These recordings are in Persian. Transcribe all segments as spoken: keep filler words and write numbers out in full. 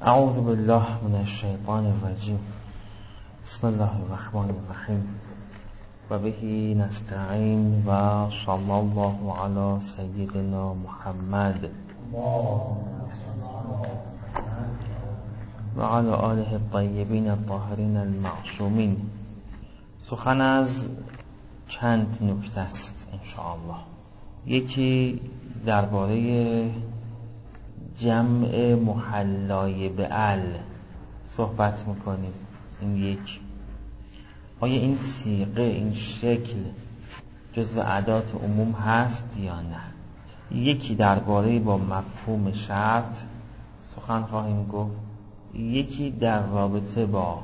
اعوذ بالله من الشیطان الرجیم. بسم الله الرحمن الرحیم و بهی نستعین و صلی الله علی سیدنا محمد و علی آله الطیبین الطاهرین المعصومین. سخن از چند نکته است انشاءالله. یکی درباره جمع محلای به ال صحبت میکنیم. این یک، آیا این صیغه، این شکل جزو ادات عموم هست یا نه؟ یکی درباره با مفهوم شرط سخن خواهیم گفت. یکی در رابطه با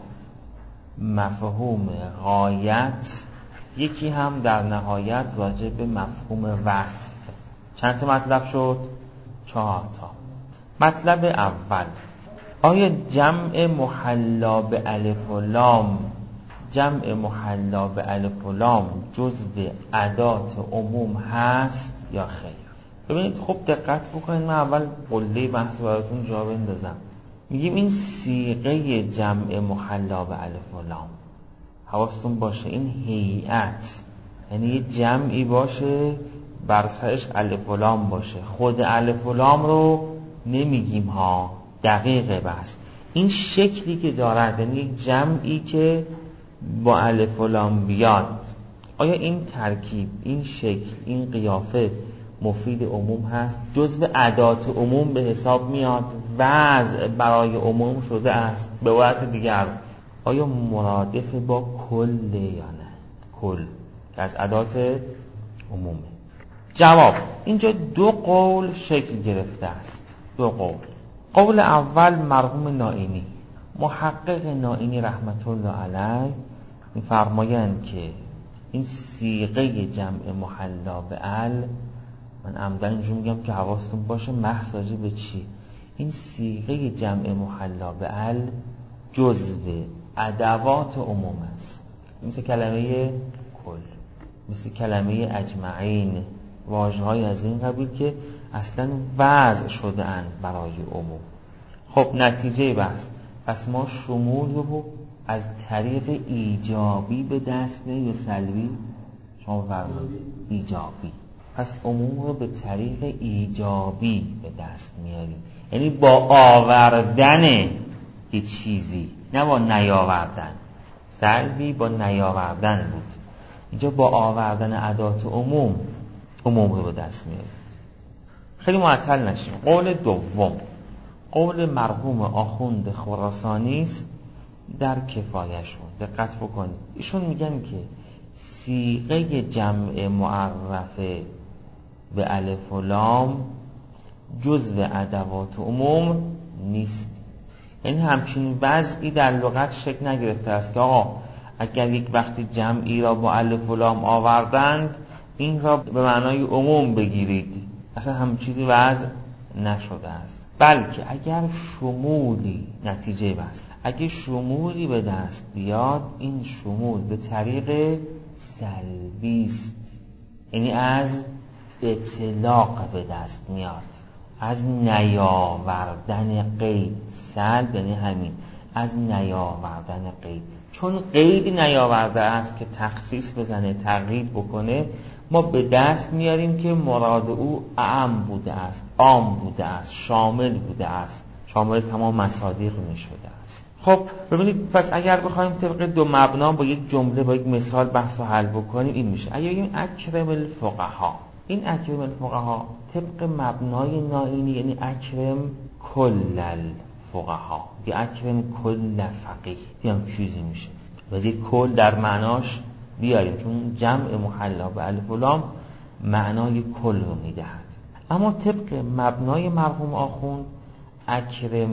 مفهوم غایت، یکی هم در نهایت راجع به مفهوم وصف. چند تا مطلب شد؟ چهار تا. مطلب اول، آیا جمع محلا به الف و لام جمع محلا به الف و لام جزو ادات عموم هست یا خیر؟ ببینید خوب دقت بکنید. من اول قله بحث براتون جا بندازم. میگیم این صیغه جمع محلا به الف و لام، حواستون باشه این هیئت، یعنی یه جمعی باشه بر سرش الف و لام باشه. خود الف و لام رو نمیگیم ها، دقیقه بس این شکلی که دارد، یعنی یک جمعی که با الف و لام بیاد. آیا این ترکیب، این شکل، این قیافه مفید عموم هست؟ جزو ادات عموم به حساب میاد؟ وضع برای عموم شده است؟ به عبارت دیگر آیا مرادف با کل یا نه؟ کل که از ادات عمومه. جواب، اینجا دو قول شکل گرفته است. دو قول. قول اول مرحوم نائینی، محقق نائینی رحمت الله علیه می‌فرمایند که این صیغه جمع محلا به ال، من عمدن اینجور میگم که حواستون باشه محض راجع به چی، این صیغه جمع محلا به ال جزو ادوات عموم است. مثل کلمه کل، مثل کلمه اجمعین، واژه‌های از این قبیل که اصلا وضع شده اند برای عموم. خب نتیجه بحث، پس ما شمول رو از طریق ایجابی به دست میاریم یا سلبی؟ شما فرمایید ایجابی. پس عموم رو به طریق ایجابی به دست میاریم، یعنی با آوردن یه چیزی، نه با نیاوردن. سلبی با نیاوردن بود، اینجا با آوردن ادات عموم عموم رو به دست میاریم. خیلی معطل نشیم. قول دوم قول مرحوم آخوند خراسانی است در کفایه‌شون. دقت بکنید، ایشون میگن که صیغه جمع معرفه به الف و لام جزو ادوات عموم نیست. یعنی همچین وضعی در لغت شکل نگرفته است که آقا اگر یک وقتی جمعی را با الف و لام آوردند این را به معنای عموم بگیرید. اصلا همین چیزی وضع نشده است. بلکه اگر شمولی، نتیجه بس اگر شمولی به دست بیاد، این شمول به طریق سلبی است، یعنی از اطلاق به دست میاد، از نیاوردن قید. سلب یعنی همین، از نیاوردن قید. چون قید نیاورده است که تخصیص بزنه، تقیید بکنه، ما به دست میاریم که مراد او اعم بوده است، عام بوده است، شامل بوده است، شامل تمام مصادیق میشده است. خب ببینید، پس اگر بخوایم طبق دو مبنا با یک جمله، با یک مثال بحث رو حل بکنیم، این میشه. اگر بگیم اکرم الفقها، این اکرم الفقها طبق مبنای نائینی یعنی اکرم کل الفقها یا اکرم کل فقیه، هم چیزی میشه. ولی کل در معناش بیاریم، چون جمع محلا به الف و لام معنای کل رو میدهد. اما طبق مبنای مرحوم آخوند اکرم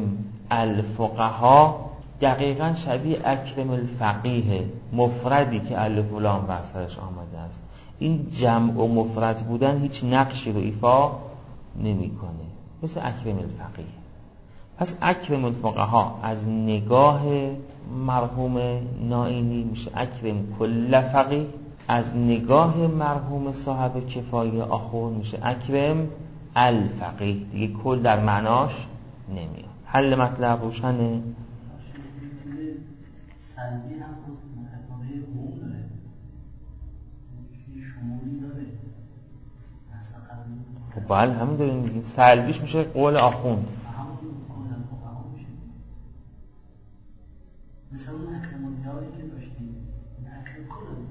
الفقها دقیقاً شبیه اکرم الفقیه، مفردی که الف و لام بر سرش آمده است. این جمع و مفرد بودن هیچ نقشی رو ایفا نمیکنه، مثل اکرم الفقیه. پس اکرم الفقها از نگاه مرحوم نائینی میشه اکرم کل فقیه، از نگاه مرحوم صاحب کفایه آخوند میشه اکرم الفقیه. دیگه کل در معناش نمیاد. حل مطلب روشنه؟ سلبی هم متقاضی عموم داره، شمولی داره. خب بله همین داریم میگیم، سلبیش میشه قول آخوند. مثل اون اکرمانیایی که داشتیم، این اکرم کنم.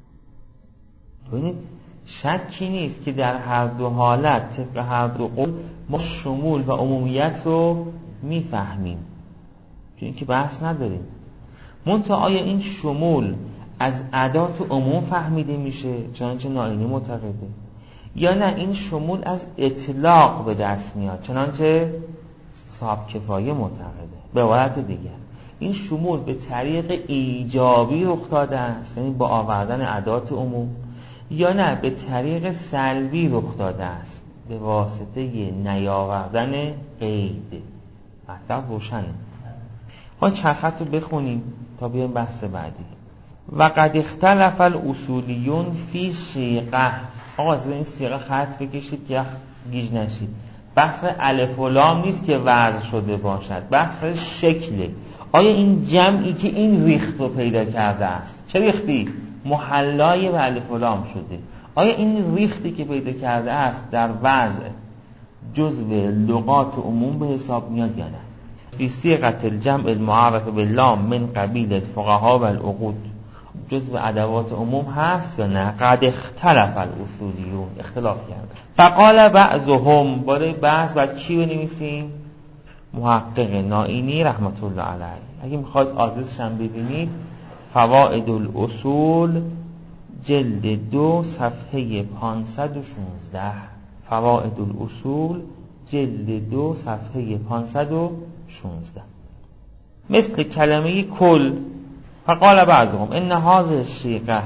ببینید شکی نیست که در هر دو حالت طبق هر دو قول ما شمول و عمومیت رو میفهمیم، چون اینکه بحث نداریم. منتها آیا این شمول از ادات عموم فهمیده میشه چنانچه نائینی معتقده، یا نه این شمول از اطلاق به دست میاد چنانچه صاحب کفایه معتقده؟ به عبارت دیگر این شمول به طریق ایجابی رخ داده است، یعنی با آوردن ادات عموم، یا نه به طریق سلبی رخ داده است به واسطه نیاوردن قید. مطلب روشنه. ما چند خط رو بخونیم تا بیایم بحث بعدی. و قد اختلف الاصولیون فی صیغه. آقا از این صیغه خط بکشید که گیج نشید. بحث الف و لام نیست که وضع شده باشد، بحث شکله. آیا این جمعی که این ریخت رو پیدا کرده است، چه ریختی؟ محلای و الف و لام شده، آیا این ریختی که پیدا کرده است در وضع جزو لغات عموم به حساب میاد یا نه؟ فی صیغه الجمع المعرف باللام من قبیل الفقهاء و العقود جزو ادوات عموم هست یا نه؟ قد اختلف الاصولیون، اختلاف کرده. فقال بعضهم، برای بعض بعد کی بنویسیم؟ محقق نائینی رحمت الله علیه. اگه میخواید آدرسش هم ببینید، فوائد الاصول جلد دو صفحه پانصد و شانزده. فوائد الاصول جلد دو صفحه پانصد و شانزده. مثل کلمه کل. فقال بعضهم ان هذه الصيغه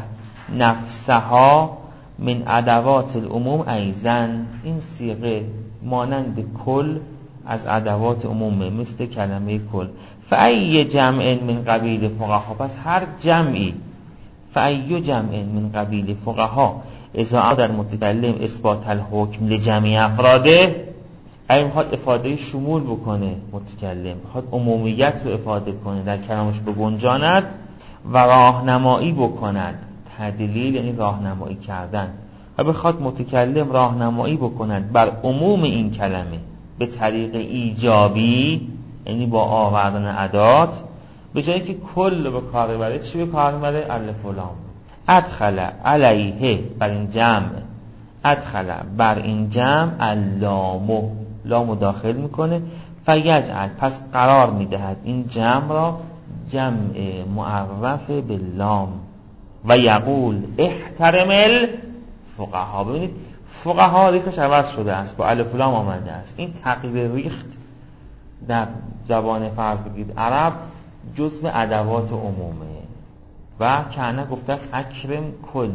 نفسها من ادوات العموم ایضا. این صیغه مانند کل از ادوات عمومه، مثل کلمه کل. فای جمع من قبیل فقها، پس هر جمعی، فای جمع من قبیل فقها اذا در متکلم اثبات الحکم لجميع افراده، اگه میخواد افاده شمول بکنه متکلم، میخواد عمومیت رو افاده کنه، در کلامش بگنجاند و راهنمایی بکند، تدلیل یعنی راهنمایی کردن، و بخواد متکلم راهنمایی بکند بر عموم این کلمه به طریق ایجابی، یعنی با آوردن ادات، به جایی که کل به کار بره چی به کار بره؟ الف و لام. ادخل علیه، بر این جمع، ادخل بر این جمع اللامو، لامو داخل میکنه. فیجعل، پس قرار میدهد این جمع را جمع معرف باللام. و یقول احترم الفقها. ببینید فقها ریخش عوض شده است، با الف و لام آمده است. این تغییر ریخت در زبان فرض بگید عرب جزء ادوات عمومه. و کنه گفته است اکرم کل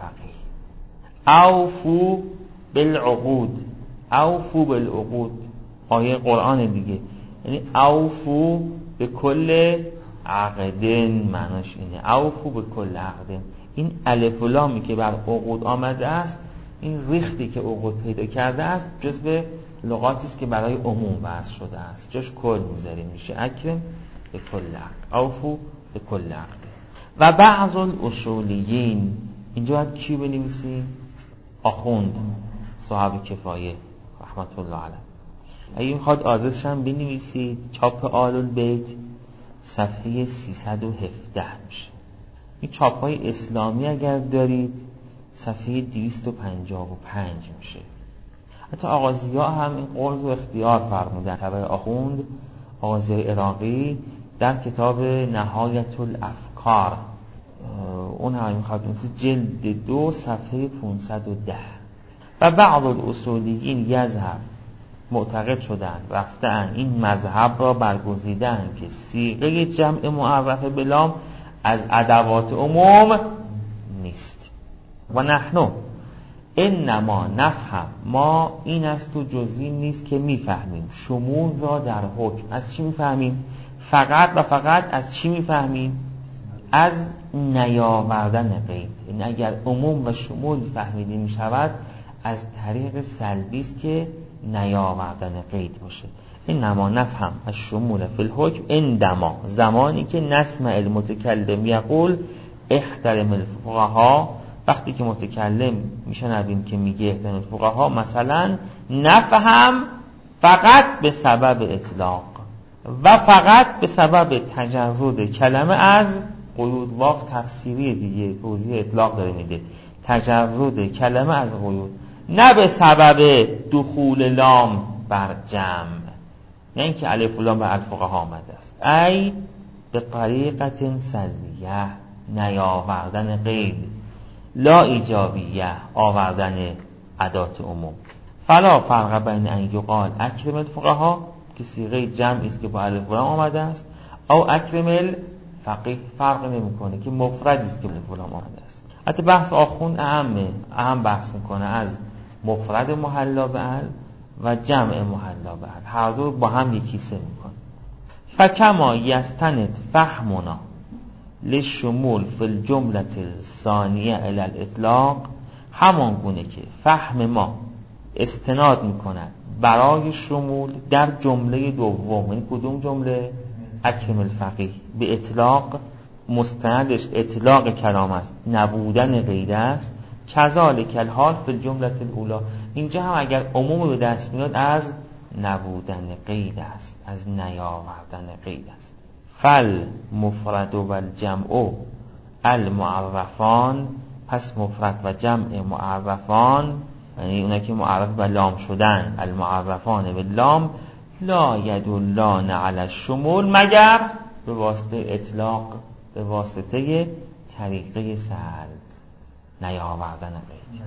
فقیه. اوفو بالعقود، اوفو بالعقود آیه قرآن دیگه، یعنی اوفو به کل عقدن، معناش اینه اوفو به کل عقدن. این الف و لامی که بر عقود آمده است، این ریختی که عقود پیدا کرده است جزء لغاتی است که برای عموم وضع شده است، جاش کل میذاریم، میشه اکرم به کل عقد، اوفو به کل عقد. و بعض الاصولیین، اینجا باید کی بنویسیم؟ آخوند صاحب کفایه رحمت الله علیه. اگه میخواد آدرسش هم بنویسید، چاپ آل البیت صفحه سیصد و هفده میشه. این چاپ های اسلامی اگر دارید صفحه دویست و پنجاه و پنج میشه. حتی آغازی ها هم این قول رو اختیار فرمودن. تبع آخوند آغازی عراقی در کتاب نهایت الافکار، اون هم میخواد بنویسید جلد دو صفحه پانصد و ده. و بعض الاصولیین یذهب، معتقد شدن، رفتن این مذهب را برگزیدن که صیغه جمع معرف بلام از ادوات عموم نیست. و نحنو انما نفهم، ما این است و جزئی نیست که میفهمیم شمول را در حکم. از چی میفهمیم؟ فقط و فقط از چی میفهمیم؟ از نیاوردن قید. این اگر عموم و شمول فهمیده میشود از طریق سلبی است که نیاوردن قید باشه. این نما نفهم از شمول فی الحکم اندما، زمانی که نسمع المتکلم یقول احترم الفقها، وقتی که متکلم میشنویم که میگه احترم الفقها، مثلا نفهم فقط به سبب اطلاق و فقط به سبب تجرد کلمه از قیود. واقع تفسیری دیگه، توضیح اطلاق داره میده، تجرد کلمه از قیود، نه به سبب دخول لام بر جمع، نه اینکه الف و لام بر الفقها آمده است، ای به طریقت سلبیه، نیاوردن قید، لا ایجابیه، آوردن ادات عموم. فلا فرق بین ان یقال اکرم الفقها که صیغه جمعی است که با الف و لام آمده است، او اکرم الفقیه فرق نمیکنه که مفردی است که با الف و لام آمده است. حتی بحث آخوند اهمه، اهم بحث میکنه از مفرد محلا به ال و جمع محلا به ال، هر دو با هم یکی سه میکنه. فکما یستند فهمنا للشمول فی الجمله الثانیه الی الاطلاق، همان گونه که فهم ما استناد میکند برای شمول در جمله دوم، یعنی کدوم جمله؟ اکرم الفقیه، به اطلاق، مستندش اطلاق کلام است، نبودن قید است. کذالک الحال فی الجمله الاولی، اینجا هم اگر عموم به دست میاد از نبودن قید است، از نیاوردن قید است. فل مفرد و الجمع المعرفان، پس مفرد و جمع معرفان، یعنی اونا که معرف به لام شدن، المعرفان به لام، لا یدلان علی الشمول، مگر به واسطه اطلاق، به واسطه طریقه سلب، نیاوردن قید.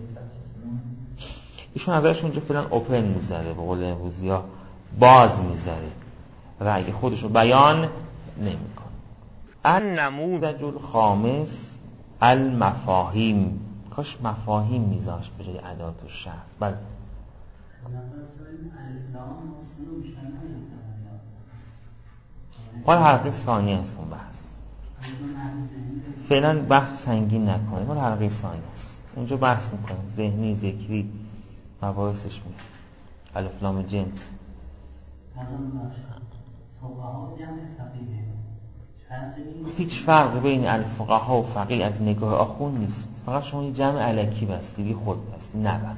ایشون نظرش اونجا فعلا اوپن میذاره، به قول امروزی ها باز میذاره، رأی خودش رو بیان نمیکنه. النموذج الخامس المفاهیم، کاش مفاهیم میذاشت به جای ادات و شرط. بله حال حلقه ثانیه است اون بحث، فعلا بحث سنگین نکنیم، حال حلقه ثانیه است، اونجا بحث میکنیم ذهنی ذکری مباحثش میاد، الف لام جنس. هیچ فرق بین الفقها و فقیه از نگاه آخوند نیست، فقط شما یه جمع الکی بستی، بی خود بستی، نبر.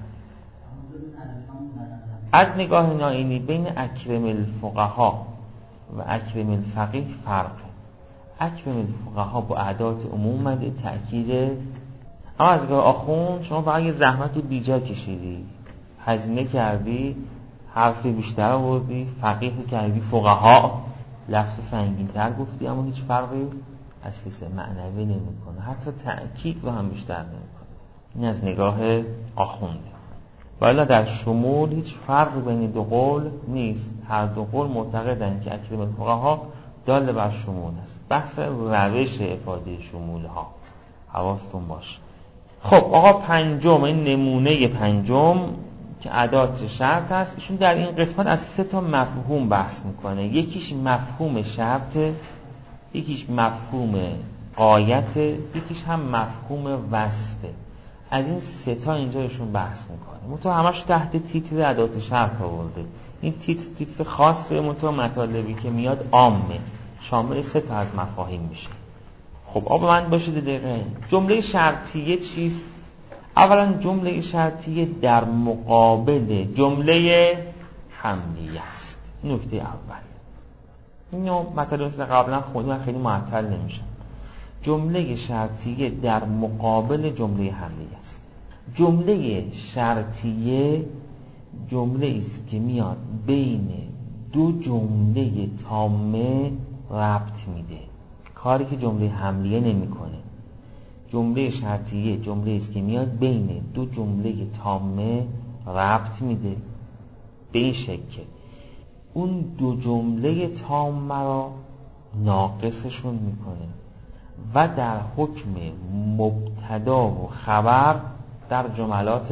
از نگاه نائینی بین اکرم الفقها و اکرم الفقیه فرق. اکرم الفقها با اعداد عموم مده تأکیده، اما از نگاه آخوند شما فقط یه زحمت بیجا کشیدی، هزینه کردی، حرف بیشتر آوردی، فقیه کردی، فقها لفظ سنگین تر گفتی، اما هیچ فرقی از حیث معنوی نمی کنه، حتی تأکید رو هم بیشتر نمی کنه. این از نگاه آخونده. ولی در شمول هیچ فرقی بین دو قول نیست، هر دو قول معتقدن که اکرم الفقها دال بر شمول است. بحث روش افاده شمول ها حواستون باشه. خب آقا پنجم، این نمونه پنجم که ادات شرط است، ایشون در این قسمت از سه تا مفهوم بحث میکنه. یکیش مفهوم شرط، یکیش مفهوم غایت، یکیش هم مفهوم وصفه. از این سه تا اینجا ایشون بحث میکنه، منتها همش تحت تیتر ادات شرط آورده. این تیتر تیتر خاصه، منتها مطالبی که میاد عامه، شامل سه تا از مفاهیم میشه. خب آقا من باشید دقیقه. جمله شرطیه چیست؟ اولا جمله شرطیه در مقابل جمله حملیه است. نکته اول اینو مطالب قبلا خوندیم، من خیلی معطل نمیشم. جمله شرطیه در مقابل جمله حملیه است. جمله شرطیه جمله است که میاد بین دو جمله تامه ربط میده، کاری که جمله حملیه نمیکنه. جمله شرطیه جمله است که میاد بین دو جمله تامه ربط میده به این شکل اون دو جمله تامه را ناقصشون میکنه و در حکم مبتدا و خبر در جملات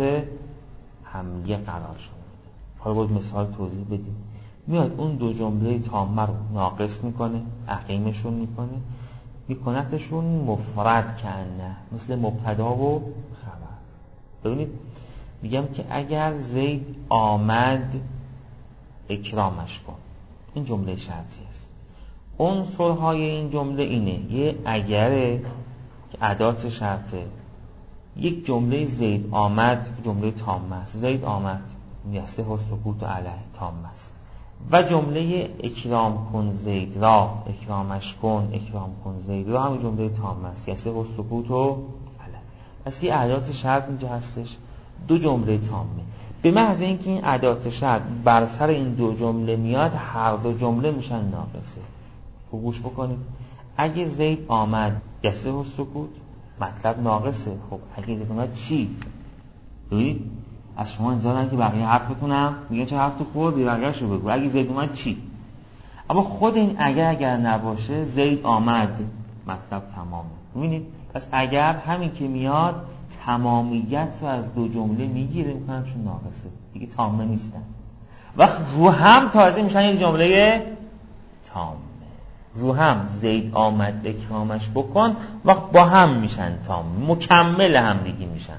حملیه قرار شده. حالا باید مثال توضیح بدیم. میاد اون دو جمله تامه رو ناقص میکنه، عقیمشون میکنه، میکنتشون مفرد کنه، مثل مبتدا و خبر. ببینید میگم که اگر زید آمد اکرامش کن. این جمله شرطی است. عنصرهای این جمله اینه: یه اگره که ادات شرطه، یک جمله زید آمد جمله تامه است، زید آمد یسه و سکوت و علیه تامه است، و جمله اکرام کن زید را، اکرامش کن، اکرام کن زید را هم جمله تامه است، یسه و سکوت و علیه. پس یه ادات شرط اینجا هستش، دو جمله تامه. به محض اینکه این ادات شرط بر سر این دو جمله میاد، هر دو جمله میشن ناقصه. خوب گوش بکنید. اگه زید آمد یسه و سکوت، مطلب ناقصه. خب اگه زید آمد چی؟ ببینید از شما انتظارن که بقیه حرفتونم میگن چه حرف تو خوردی، بقیه‌شو بگو. اگه زید اومد چی؟ اما خود این اگر اگر نباشه، زید آمد، مطلب تمامه. ببینید پس اگر همین که میاد تمامیت رو از دو جمله میگیره، میکنن چون ناقصه دیگه، تامه نیستن. وقت رو هم تازه میشن یک جمله تامه. رو هم زید آمد اکرامش بکن، وقت با هم میشن تامه، مکمل هم دیگه میشن.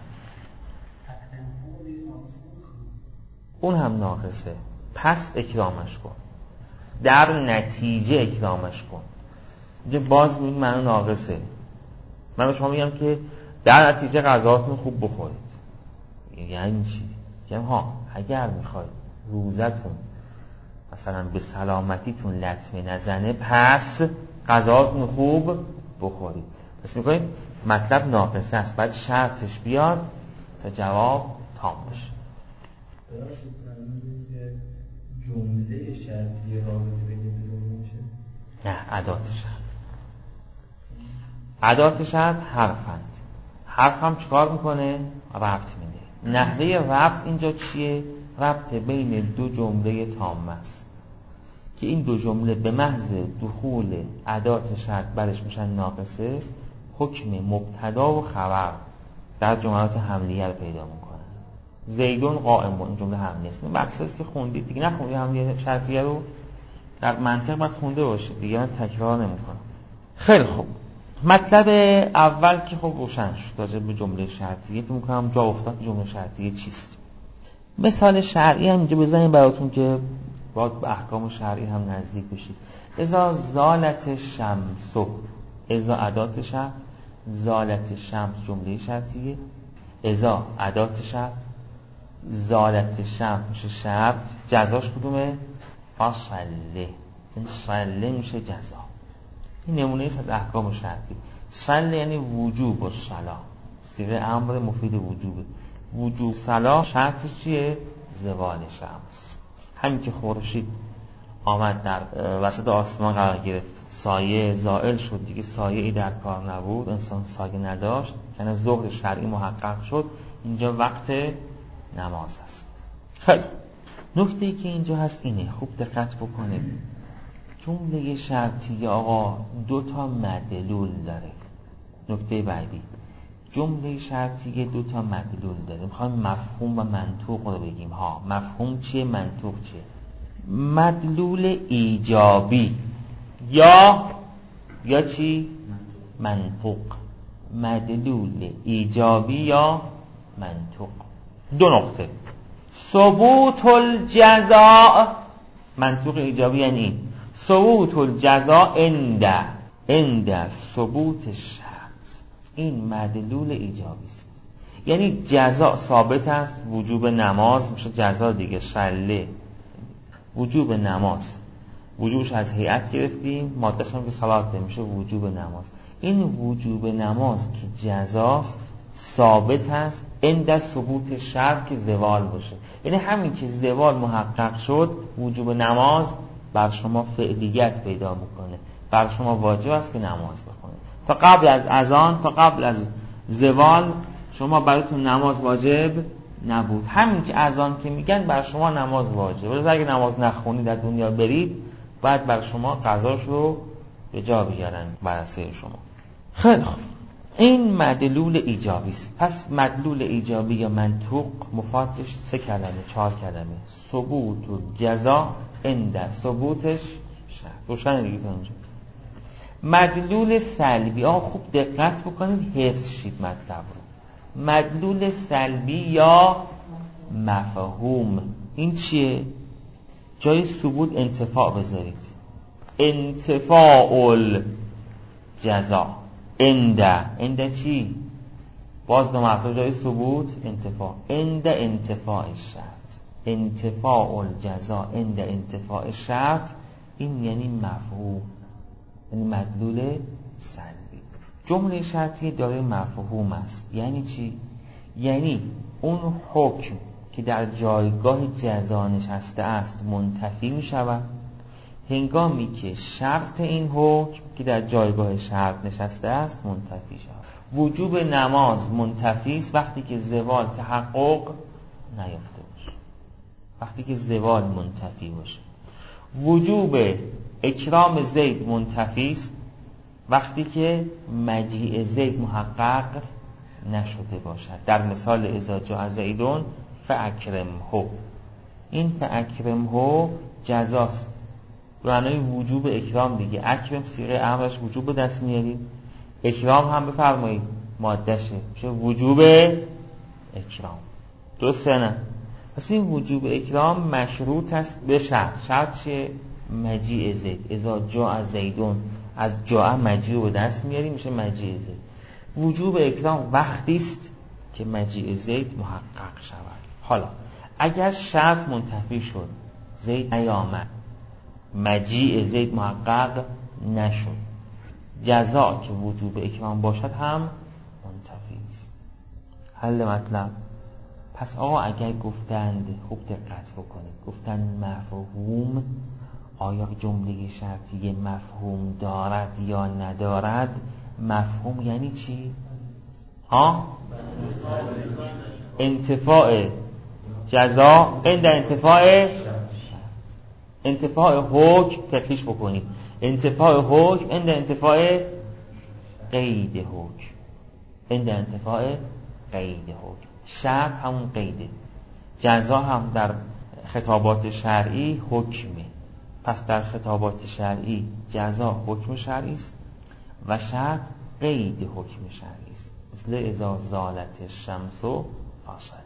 اون هم ناقصه، پس اکرامش کن، در نتیجه اکرامش کن. اینجا باز میگیم معنی ناقصه. من به شما میگم که در نتیجه غذاتون خوب بخورید. یعنی چی؟ میگم ها اگر میخواید روزتون مثلا به سلامتیتون لطمه نزنه، پس غذاتون خوب بخورید. پس میگیم مطلب ناقصه است، بعد شرطش بیاد تا جواب تام بشه. درست فرمودید که جمله شرطی رابطه بین دو جمله میشه؟ نه، ادات شرط. ادات شرط حرفند. حرف هم چیکار میکنه؟ ربط میده. نحوه ربط اینجا چیه؟ ربط بین دو جمله تامه است که این دو جمله به محض دخول ادات شرط برش میشن ناقصه، حکم مبتدا و خبر در جملات حملیه رو پیدا میکنه. زیدون قائمون، این جمله حملیه است. این بحث است که خوندید دیگه، نخوندید حملیه شرطیه رو در منطق باید خونده باشید دیگه، من تکرار نمیکنم. خیلی خوب، مطلب اول که خب روشن شد راجع به جمله شرطیه، که میکنم جا افتاد جمله شرطیه چیست. مثال شرعی هم اینجا بزنیم براتون که باید به احکام شرعی هم نزدیک بشید. اذا زالت شمسو، اذا ادات شرط، زالت شمس جمله شرطیه، اذا ادات شرط، زالت شمس میشه شرط، جزاش کدومه؟ فصله. این صله میشه جزا. این نمونه ایست از احکام شرطی. صله یعنی وجوب و صلاح، صیغه امر مفید وجوبه. وجوب صلاح شرطش چیه؟ زوال شمس. همین که خورشید آمد در وسط آسمان قرار گرفت، سایه زائل شد دیگه، سایه ای در کار نبود، انسان سایه نداشت، یعنی ظهر شرعی محقق شد. اینجا وقت نماز است. خیلی نکته ای که اینجا هست اینه، خوب دقت بکنید. جمله شرطی آقا دو تا مدلول داره. نکته بعدی، جمله شرطی دو تا مدلول داره. میخوایم مفهوم و منطوق رو بگیم. ها مفهوم چیه؟ منطوق چیه؟ مدلول ایجابی یا یا چی؟ منطوق. مدلول ایجابی یا منطوق. دو نقطه. ثبوت الجزاء، منطوق ایجابی یعنی این: ثبوت الجزاء عند عند ثبوت الشرط. این مدلول ایجابی است، یعنی جزاء ثابت است، وجوب نماز میشه جزاء دیگه. شله وجوب نماز، وجوبش از هیئت گرفتیم، ماده‌اش هم که صلاته میشه وجوب نماز. این وجوب نماز که جزاست ثابت است عند ثبوت شرط که زوال باشه. یعنی همین که زوال محقق شد، وجوب نماز بر شما فعلیت پیدا میکنه، بر شما واجب است که نماز بخونید. تا قبل از اذان، تا قبل از زوال شما براتون نماز واجب نبود. همین که اذان که میگن بر شما نماز واجب، ولی اگه نماز نخونید در دنیا برید، باید بر شما قضاش رو به جا بیارن برسه شما. خیلی خوب، این مدلول ایجابی است. پس مدلول ایجابی یا منطوق مفادش سه کلمه، چهار کلمه: ثبوت الجزاء عند ثبوتش شرط. روشن دیگه تا اینجا. مدلول سلبی، آقا خوب دقت بکنید حفظ شید مطلب رو. مدلول سلبی یا مفهوم این چیه؟ جای ثبوت انتفاع بذارید. انتفاع الجزا اند اند چی؟ باز دو مرتبه جای ثبوت انتفاع. اند انتفاع شرط، انتفاع الجزا اند انتفاع شرط، این یعنی مفهوم، یعنی مدلول سلبی. جمله شرطی داره مفهوم است. یعنی چی؟ یعنی اون حکم که در جایگاه جزا نشسته است منتفی می شود هنگامی که شرط این حکم که در جایگاه شرط نشسته است منتفی شود. وجوب نماز منتفی است وقتی که زوال تحقق نیافته باشه، وقتی که زوال منتفی باشه. وجوب اکرام زید منتفی است وقتی که مجیء زید محقق نشده باشد. در مثال اذا جاء زیدون فاکرمه، این فاکرمه جزاست، معنای وجوب اکرام دیگه. اکرم صیغه امرش وجوب به دست میاریم، اکرام هم بفرمایید مادهشه، میشه وجوب اکرام. درسته نه؟ پس این وجوب اکرام مشروط است به شرط. شرط چیه؟ مجیء زید. اذا جاء زیدون، از جاء مجیء به دست میاریم میشه مجیء زید. وجوب اکرام وقتی است که مجیء زید محقق شود. حالا اگر شرط منتفی شد، زید نیامد، مجیء زید محقق نشد، جزا که وجوب اکرام باشد هم منتفی است. حل مطلب. پس آقا اگر گفتند، خوب دقت بکنید، گفتند مفهوم، آیا جمله شرطی مفهوم دارد یا ندارد؟ مفهوم یعنی چی؟ ها؟ انتفاع جزا عند انتفاع انتفاع حکم. فقهیش بکنید. انتفاع حکم عند انتفاع قید حکم، عند انتفاع قید حکم. شرط همون قیده، جزا هم در خطابات شرعی حکمه. پس در خطابات شرعی جزا حکم شرعی است و شرط قید حکم شرعی است. مثل اذا زالت الشمس فصل.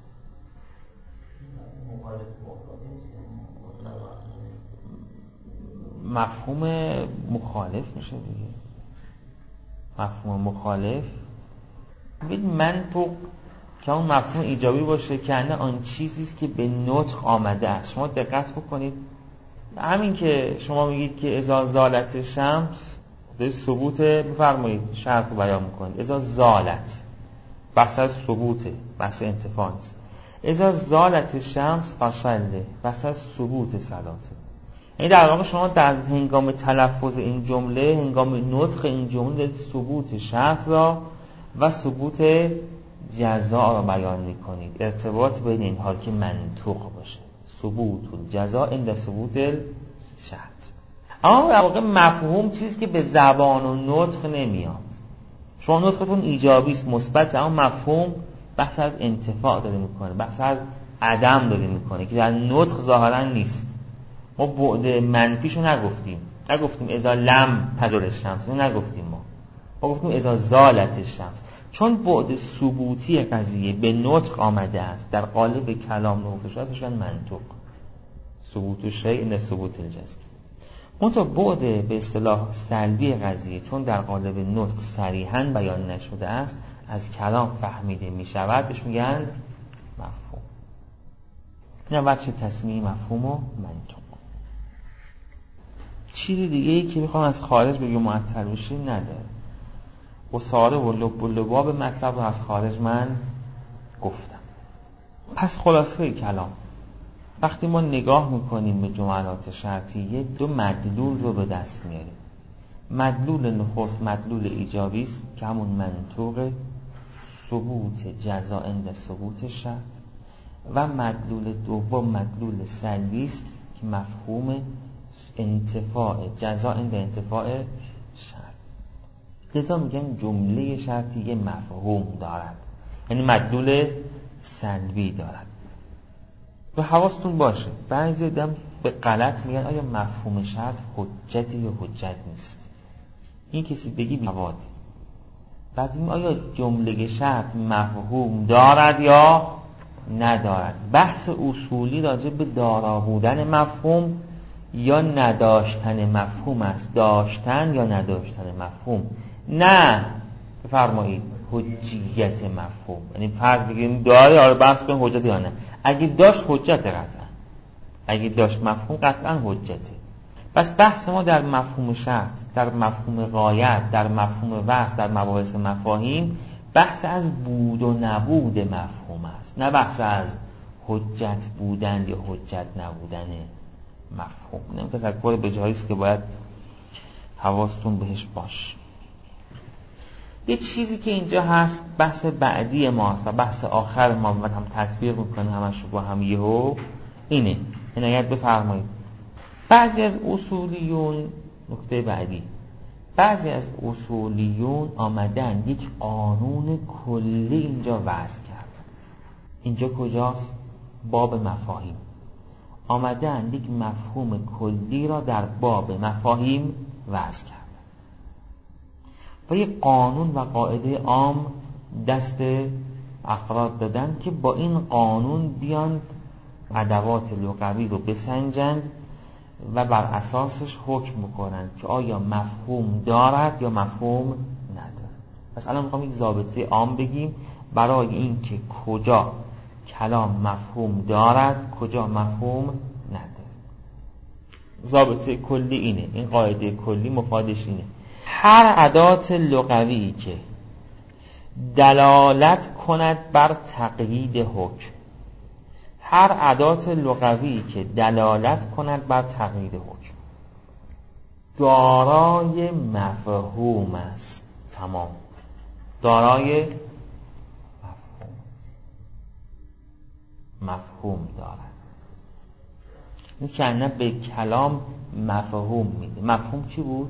مفهوم مخالف میشه دیگه. مفهوم مخالف ببین منطق که اون مفهوم ایجابی باشه که نه آن چیزی است که به نطق آمده است. شما دقت بکنید، همین که شما میگید که اذا زالت شمس به ثبوت، بفرمایید شرط رو بیان میکنید. اذا زالت بحث از ثبوته، بحث انتفاع نیست. اذا زالت شمس فصله، بحث از ثبوت صلاته. یعنی در واقع شما در هنگام تلفظ این جمله، هنگام نطق این جمله ثبوت شرط را و ثبوت جزا را بیان میکنید. ارتباط بین این حال که منطوق باشه، ثبوت الجزا عند ثبوت الشرط. اما در واقع مفهوم چیزی که به زبان و نطق نمیاد. شما نطقتون ایجابی است، مثبت، اما مفهوم بحث از انتفاع داره میکنه، بحث از عدم داره میکنه که در نطق ظاهرا نیست. ما بعد منفیشو نگفتیم، نگفتیم اذا لم تزل الشمس، نگفتیم ما ما گفتیم اذا زالت الشمس، چون بعد ثبوتی قضیه به نطق آمده است، در قالب کلام نوشته شده است، میشن منطوق. ثبوت الشیء عند ثبوت الجزم. منتها بعد به اصطلاح سلبی قضیه چون در قالب نطق صریحاً بیان نشده است، از کلام فهمیده می شود، بهش میگن مفهوم. این وجه تسمیه مفهوم و منطوق. چیزی دیگه ای که بخوام از خارج بگم معطل بشه نداره. و ساره و لب و لباب مطلب رو از خارج من گفتم. پس خلاصه کلام، وقتی ما نگاه میکنیم به جملات شرطیه، دو مدلول رو به دست میاریم. مدلول نخست مدلول ایجابی است که همون منطوق ثبوت جزا عند ثبوت شرط، و مدلول دوم مدلول سلبی است که مفهوم انتفاع جزا عند انتفاع شرط. لذا میگن جمله شرطیه مفهوم دارد، یعنی مدلول سلبی دارد. و حواستون باشه بعضی آدم به غلط میگن آیا مفهوم شرط حجتی یا حجت نیست. این کسی بگی بیوادی. بعد میگیم آیا جمله شرط مفهوم دارد یا ندارد. بحث اصولی راجع به دارا بودن مفهوم یا نداشتن مفهوم است، داشتن یا نداشتن مفهوم، نه بفرمایید حجیت مفهوم. یعنی فرض بگیریم داره، آره بحث کنیم حجت یا نه. اگه داشت حجت قطعا، اگه داشت مفهوم قطعا حجته. پس بحث ما در مفهوم شرط، در مفهوم غایت، در مفهوم وصف، در مباحث مفاهیم بحث از بود و نبود مفهوم است، نه بحث از حجت بودن یا حجت نبودن مفهوم. این تذکر به جایی است که باید حواستون بهش باش. یه چیزی که اینجا هست بحث بعدی ماست و بحث آخر ما و هم تطبیق میکنه همش با هم یهو اینه. عنایت بفرمایید. بعضی از اصولیون، نکته بعدی، بعضی از اصولیون آمدن یک قانون کلی اینجا وضع کردن. اینجا کجاست؟ باب مفاهیم. آمدن یک مفهوم کلی را در باب مفاهیم وضع کردن و یک قانون و قاعده عام دست افراد دادن که با این قانون بیان ادوات لغوی رو بسنجند و بر اساسش حکم میکنن که آیا مفهوم دارد یا مفهوم ندارد. پس الان میخوام یک ضابطه عام بگیم برای این که کجا کلام مفهوم دارد، کجا مفهوم ندارد. ضابطه کلی اینه، این قاعده کلی مفادش اینه: هر ادات لغوی که دلالت کند بر تقیید حکم، هر ادات لغوی که دلالت کند بر تقیید حکم دارای مفهوم است. تمام، دارای مفهوم مفهوم دارد. این که نه به کلام مفهوم میده. مفهوم چی بود؟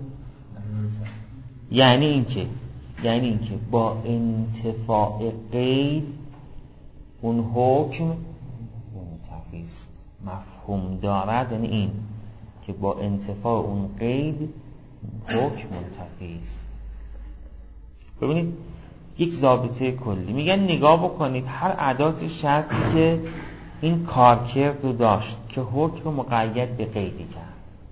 یعنی این که یعنی این که با انتفاع قید اون حکم منتفی است. مفهوم دارد یعنی این که با انتفاع اون قید حکم منتفی است. ببینید یک ضابطه کلی میگن نگاه بکنید هر ادات شرطی که این کارکرد رو داشت که حکم مقید به قیدی کرد،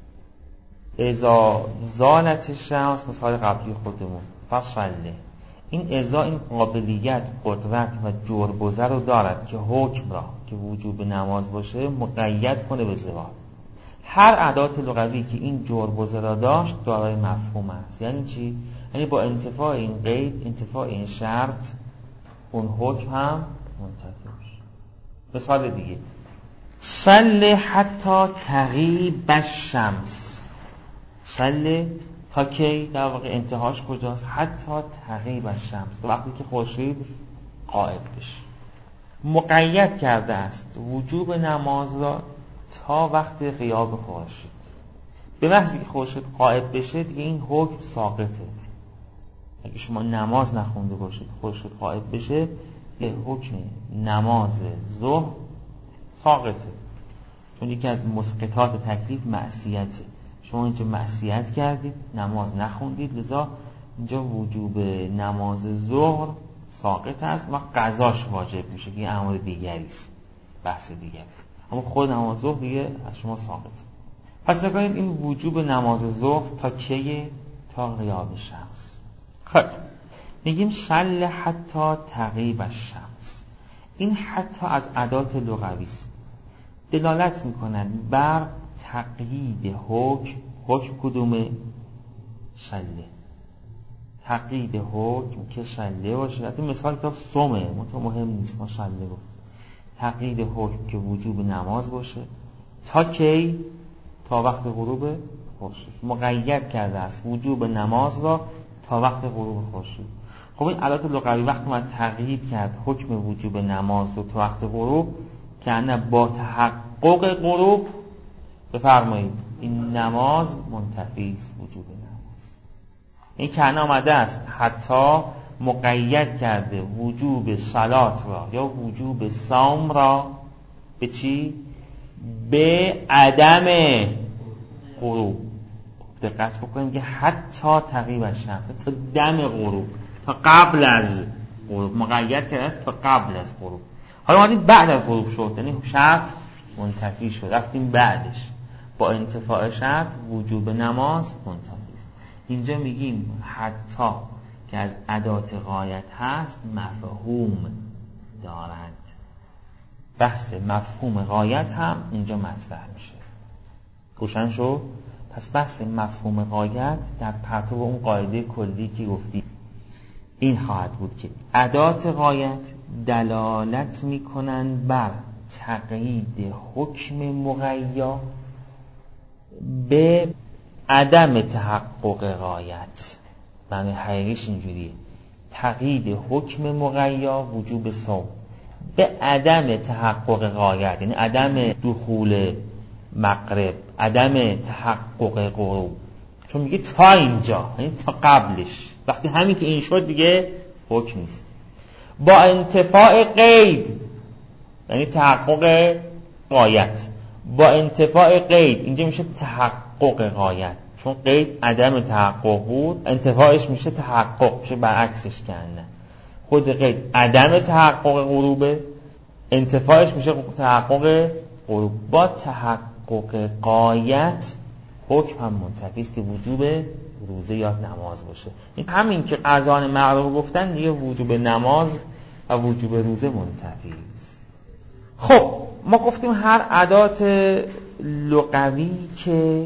اذا زالت شمس، مثال قبلی خودمون فصله، این اذا این قابلیت، قدرت و جربوزه رو دارد که حکم را که وجوب نماز باشه مقید کنه به زوال. هر ادات لغوی که این جربوزه را داشت دارای مفهوم است. یعنی چی؟ یعنی با انتفاع این قید، انتفاع این شرط، اون حکم هم منتفی میشه. مثال دیگه: صلی حتی تغیب الشمس. صلی تا کی؟ در واقع انتهاش کجاست؟ حتی تغیب الشمس، وقتی که خورشید غائب بشه. مقید کرده است وجوب نماز را تا وقت غیاب خورشید. به محضی که خورشید غائب بشه دیگه این حکم ساقطه. اگه شما نماز نخونده باشید خورشید غائب بشه، یه حکم نماز ظهر ساقطه، چون یکی از مسقطات تکلیف معصیته. شما اینجا معصیت کردید، نماز نخوندید، لذا اینجا وجوب نماز ظهر ساقط است و قضاش واجب میشه که این امر دیگری است، بحث دیگری است. اما خود نماز ظهر دیگه از شما ساقطه. پس نگاهید این وجوب نماز ظهر تا کیه؟ تا غیاب شمس. خب میگیم شل حتی تغیب الشمس. این حتی از ادات لغوی است، دلالت میکنن بر تقیید حکم. حکم کدومه؟ شله. تقیید حکم که شله باشه. حتی مثال کتاب سومه، منطقه مهم نیست، ما شله گفت. تقیید حکم که وجوب نماز باشه تا کی؟ تا وقت غروب خورشید. مقید کرده است وجوب نماز را تا وقت غروب خورشید. خب این علات لغوی وقتی من تقیید کرد حکم وجوب نماز رو تا وقت غروب، که نه با تحقق غروب بفرمایید این نماز منتفی است وجوب نماز. این که آمده است حتی مقید کرده وجوب صلات را یا وجوب صوم را به چی؟ به عدم غروب. دقت بکنیم که حتی تغیب الشمس، تا دم غروب، تا قبل از غروب مقید کرده است، تا قبل از غروب. حالا ما دیدیم بعد از غروب شد، یعنی شرط منتفی شد، رفتیم بعدش با انتفاع شرط وجوب نماز منتفی است. اینجا میگیم حتی که از ادات غایت هست مفهوم دارد. بحث مفهوم غایت هم اینجا مطرح میشه. روشن شد؟ پس بحث مفهوم غایت در پرتو اون قاعده کلی که گفتی این خواهد بود که ادات غایت دلالت میکنن بر تقیید حکم مغیا به عدم تحقق غایت. معنی حقیقیش اینجوریه، تقیید حکم مغیا وجوب صوم به عدم تحقق غایت، یعنی عدم دخول مغرب، عدم تحقق غروب. چون میگه تا اینجا، یعنی تا قبلش، وقتی همین که این شد دیگه حکم نیست. با انتفاع قید، یعنی تحقق غایت، با انتفاع قید اینجا میشه تحقق غایت، چون قید عدم تحقق بود، انتفاعش میشه تحقق، میشه برعکسش کنه. خود قید عدم تحقق غروبه، انتفاعش میشه تحقق غروب. با تحقق غایت حکم هم منتفی است که وجوب روزه یا نماز باشه. این همین که اذان مغرب گفتن دیگه وجوب نماز و وجوب روزه منتفی است. خب ما گفتیم هر ادات لغوی که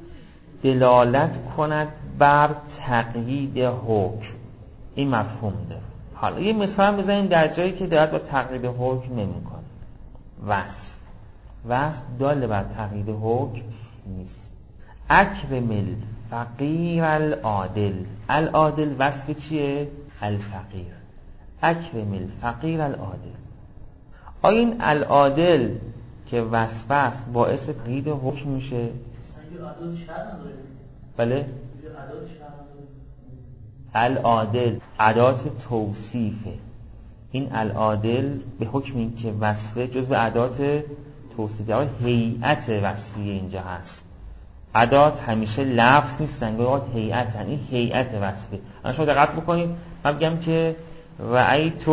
دلالت کند بر تقیید حکم این مفهوم داره. حالا یه مثال بزنیم در جایی که دلالت بر تقیید حکم نمی‌کنه. وصف وصف دال بر تقیید حکم نیست. اکرم الفقیر العادل، العادل وصف چیه؟ الفقیر. اکرم الفقیر العادل. آیا این العادل که وصف است باعث تقیید حکم میشه؟ عدد شرط نداره. بله؟ عدد شرط نداره. العادل ادات توصیفه. این العادل به حکم این که وصفه جزو ادات توصیفه، هیئت وصفیه اینجا هست. ادات همیشه لفظ نیستن، گاهی هیئت، این هیئت وصفه. اما شما دقت بکنید، من میگم که رأیت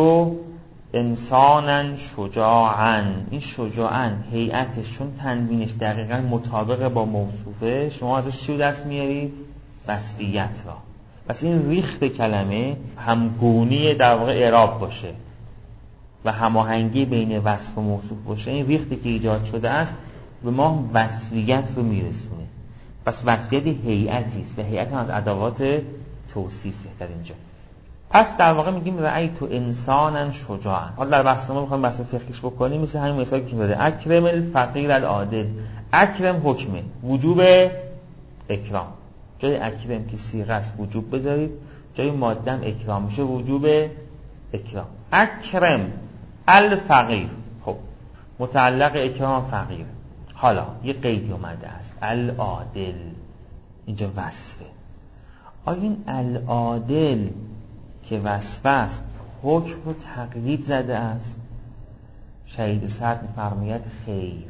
انسانا شجاعا، این شجاعا هیئتش چون تنوینش دقیقاً مطابق با موصوفه، شما ازش چی دست میارید؟ وصفیت را. پس این ریخت کلمه همگونی در واقع اعراب باشه و هماهنگی بین وصف و موصوف باشه، این ریختی که ایجاد شده است به ما وصفیت رو میرسونه. پس وصفیت هیئتی است و هیئت هم از ادوات توصیفه در اینجا. پس در واقع میگیم رأیت انسانا شجاعا. حالا در بحث ما میخوایم بحث فقهیش بکنیم، مثل همین مثالی که شما داده اکرم الفقیر العادل. اکرم حکمه وجوب اکرام، جای اکرم که صیغه است وجوب بذارید، جای مادم اکرام میشه وجوب اکرام. اکرم الفقیر، خب متعلق اکرام فقیر. حالا یه قیدی اومده است العادل، اینجا وصفه. آیا این العادل که وصف است حکم رو تقیید زده است؟ شهید سعد می‌فرماید خیر،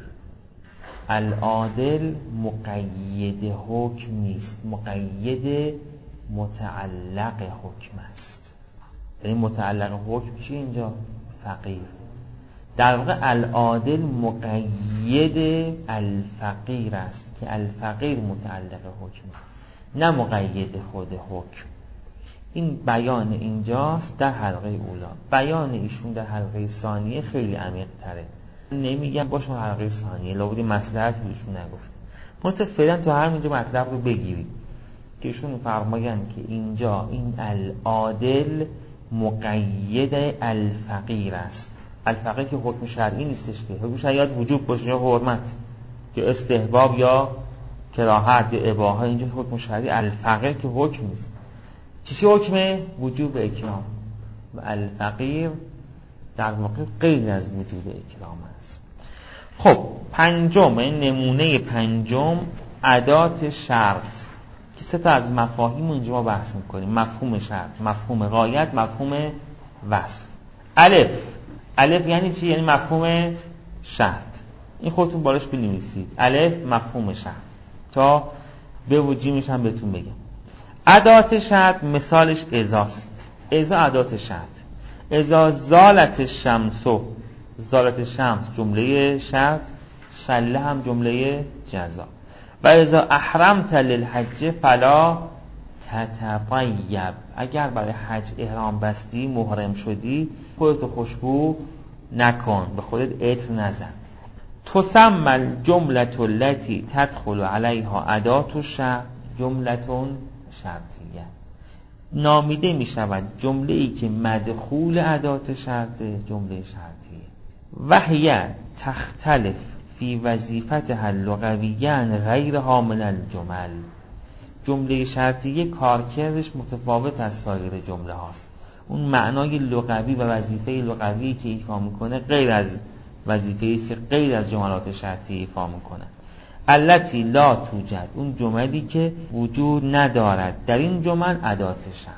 العادل مقید حکم نیست، مقید متعلق حکم است. یعنی متعلق حکم چی اینجا؟ فقیر. در واقع العادل مقید الفقیر است که الفقیر متعلق حکم، نه مقید خود حکم. این بیان اینجاست در حلقه اولا. بیان ایشون در حلقه ثانیه خیلی عمیق تره، نمیگم باشون حلقه ثانیه لابدی مصلحت ایشون نگفت. منتها فعلا تو همینجا مطلب رو بگیرید که ایشون فرمایند که اینجا این العادل مقید الفقیر است. الفقیر که حکم شرعی نیستش، که حکم شرعی وجوب باشه یا حرمت یا استحباب یا کراهت یا اباحه، اینجا حکم شرعی. الفقیر که حکم نیست. چی چی حکمه؟ وجوب اکرام. و الفقیر در واقع غیر از وجوب اکرام است. خب پنجم، این نمونه پنجم ادات شرط که سه تا از مفاهیم اینجا ما بحث میکنیم. مفهوم شرط، مفهوم غایت، مفهوم وصف. الف، الف یعنی چی؟ یعنی مفهوم شرط. این خودتون بالاش بنویسید، الف مفهوم شرط، تا به وجیمش هم بهتون بگم. ادات شرط مثالش ازاست. ازا ادات شرط. ازا زالت الشمس زالت شمس جمله شرط، شله هم جمله جزا. و اذا احرمت للحج فلا تتطیب، اگر برای حج احرام بستی، محرم شدی، خودتو خوشبو نکن، به خودت عطر نزن. تسمى الجملة التي تدخل عليها اداة الشرط جملة شرطیه، نامیده می شود جمله ای که مدخول ادات شرط جمله شرطیه. و هی تختلف فی وظیفتها اللغویا غیرها من الجمل، جمله شرطیه کارکردش متفاوت از سایر جمله هاست. اون معنای لغوی و وظیفه لغوی که ایفا میکنه غیر از وظیفه غیر از جملات شرطیه ایفا میکنه. التی لا توجد، اون جملی که وجود ندارد در این جمل ادات شرط.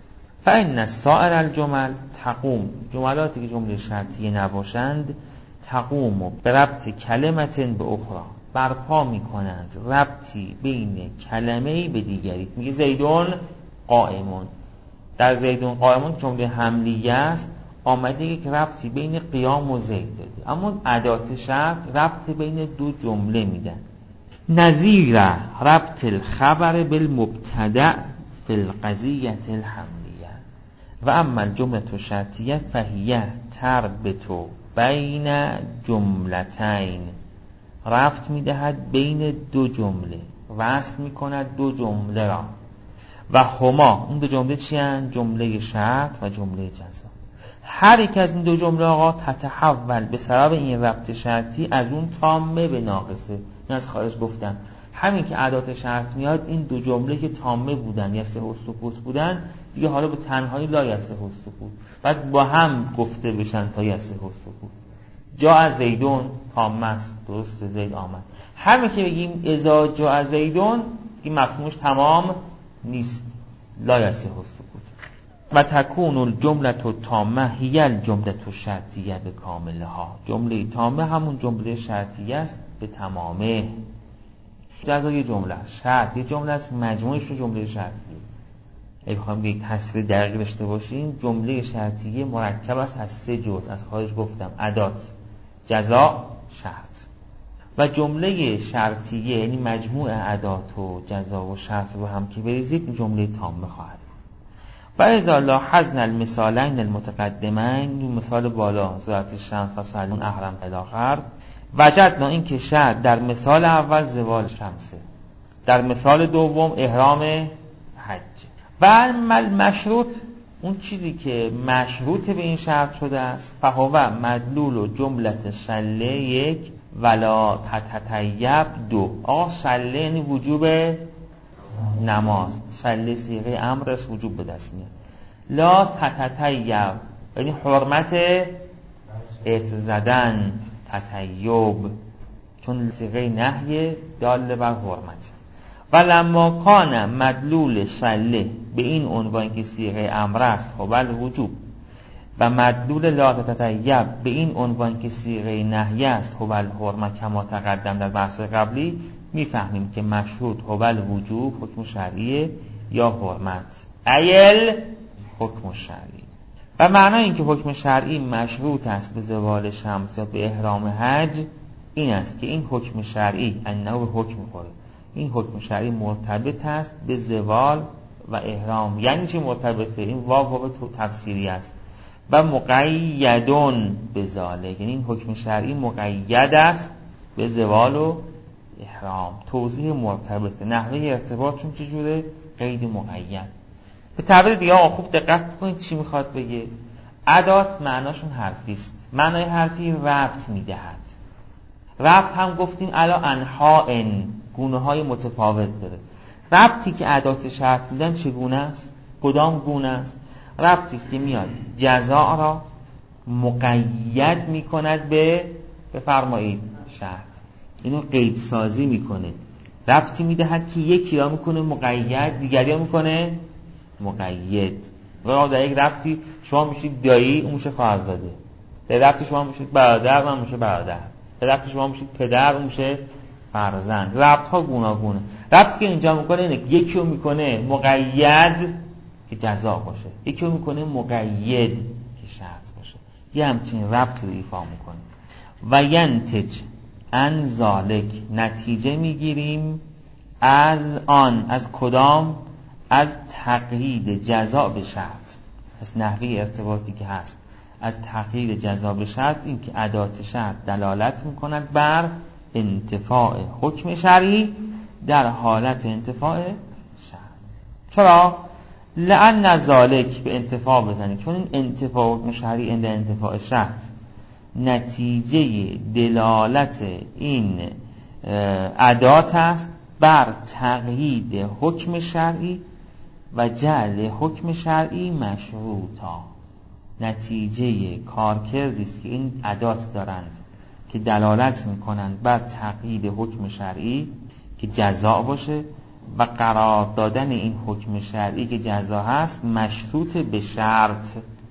فإن سائر الجمل تقوم، جملاتی که جمله شرطیه نباشند، تقوم بربط کلمت به اخرى، برپا میکنند ربطی بین کلمه‌ای به دیگری. میگه زیدون قائمون، در زیدون قائمون جمله حملیه است، آمده که ربطی بین قیام و زید داده، اما ادات شرط ربط بین دو جمله میدن. نظیر ربط الخبر بالمبتدأ فی القضیة الحملیه و اما الجمله الشرطیه فهیه تربط بین جملتین، ربط میدهد بین دو جمله، وصل میکند دو جمله را. و هما، اون دو جمله چی هستند؟ جمله شرط و جمله جزا. هر یک از این دو جمله آقا تتحول به سبب این ربط شرطی از اون تامه به ناقصه. این از خارج گفتم همین که ادات شرط میاد، این دو جمله که تامه بودن یا سه و سکوت بودن دیگه حالا به تنهایی لا یسه و سکوت، بعد با هم گفته بشن تا یسه و سکوت. جا از زیدون تامه است، درست زید آمد. همین که بگیم اذا جا از زیدون، این مفهومش تمام نیست، لا یسه و سکوت. و تکون الجمله التامه هی الجمله الشرطیه به کاملها، جمله تامه همون جمله شرطیه است به تمامه. جزا یه جمله شرط یه جمله است، مجموعش رو جمله شرطیه. اگه بخوایم یک تصویر دقیق داشته باشیم، جمله شرطیه مرکب است از سه جزء، از خارج گفتم ادات، جزا، شرط. و جمله شرطیه یعنی مجموع ادات و جزا و شرط رو هم که بریزید جمله تامه خواهد. و اذا لاحظنا المثالین المتقدمین، این مثال بالا زالت شمس و سلون احرم الاخر، وجدنا این که شرط در مثال اول زوال شمسه، در مثال دوم احرام حج. و المشروط، اون چیزی که مشروط به این شرط شده است، فهو مدلول و جملت شله یک ولا تتطیب دو. آقا شله یعنی وجوب نماز، شله صیغه امر است، وجوب به دست میاد. لا تتطیب یعنی حرمت عطر زدن، تطیب چون صیغه نهی دال بر حرمت. و لما کان مدلول شله به این عنوان که صیغه امر است خب الوجوب، و مدلول لا تتطیب به این عنوان که صیغه نهی است خب الحرمت، کما تقدم در بحث قبلی، میفهمیم که مشروط هو الوجوب حکم شرعی یا حرمت ایل حکم شرعی. و معنای این که حکم شرعی مشروط است به زوال شمس یا به احرام حج این است که این حکم شرعی انه به حکم خوره، این حکم شرعی مرتبط است به زوال و احرام. یعنی چی مرتبطه؟ این واو واو تفسیری است. و مقیدون به ذالک، یعنی این حکم شرعی مقید است به زوال و احرام. توضیح مرتبطه، نحوه ارتباط چون چجوره؟ قید مقید. به تعبیر دیگه آقا خوب دقت کنید چی میخواد بگه. ادات معناشون حرفی است، معنای حرفی ربط میدهد. ربط هم گفتیم الا انحاء، گونه های متفاوت داره. ربطی که ادات شرط میدن چگونه است؟ کدام گونه است؟ ربطی است که میاد جزا را مقید میکند به بفرمایید شرط، اینو قید سازی میکنه. ربطی میدهد که یکی را میکنه مقید، دیگری را میکنه مقید. و در یک ربطی شما میشید دایی، اون میشه خواهرزاده. در ربطی شما میشید برادر، اون میشه برادر. در ربطی شما میشید پدر، اون میشه فرزند. ربط ها گوناگونه. ربطی که اینجا میکنه اینه که یکی رو میکنه مقید که جزا باشه، یکی رو میکنه مقید که شرط باشه، یه همچین ربط رو ایفا میکنه. و ینتج ان ذالک، نتیجه میگیریم از آن، از کدام؟ از تقیید جزا به شرط. از نحوه ارتباطی که هست از تقیید جزا به شرط، این که ادات شرط دلالت میکند بر انتفاع حکم شرعی در حالت انتفاع شرط. چرا؟ لأن ذالک، به انتفاع بزنید، چون این انتفاع حکم شرعی اند انتفاع شرط نتیجه دلالت این ادات است بر تقیید حکم شرعی و جعل حکم شرعی مشروطا. نتیجه کارکردی است که این ادات دارند که دلالت میکنند بر تقیید حکم شرعی که جزا باشه و قرار دادن این حکم شرعی که جزا هست مشروط به شرط.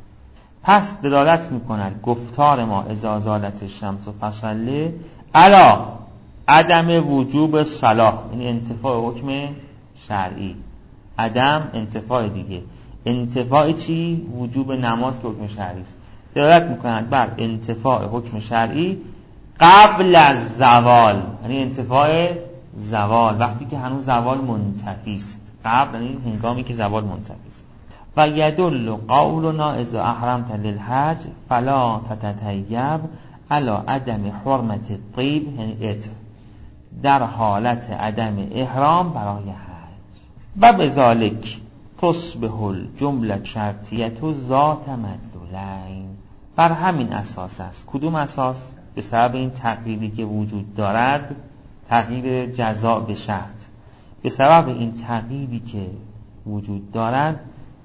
پس دلالت میکند گفتار ما اذا زالت الشمس فصلی علی عدم وجوب صلاح، یعنی انتفاع حکم شرعی. عدم انتفاع دیگه، انتفاع چی؟ وجوب نماز که حکم شرعی است. دلالت میکنند بر انتفاع حکم شرعی قبل از زوال، یعنی انتفاع زوال وقتی که هنوز زوال منتفی است. قبل یعنی هنگامی که زوال منتفی است. و یدل قولنا اذا احرمت للحج فلا تتطیب علی عدم حرمت الطیب، یعنی عطر در حالت عدم احرام برای حج. و بذالک تصبح الجمله شرطیه ذات مدلولین. بر همین اساس است. کدوم اساس؟ به سبب این تقییدی که وجود دارد، تقیید جزا به شرط، به سبب این تقییدی که وجود دارد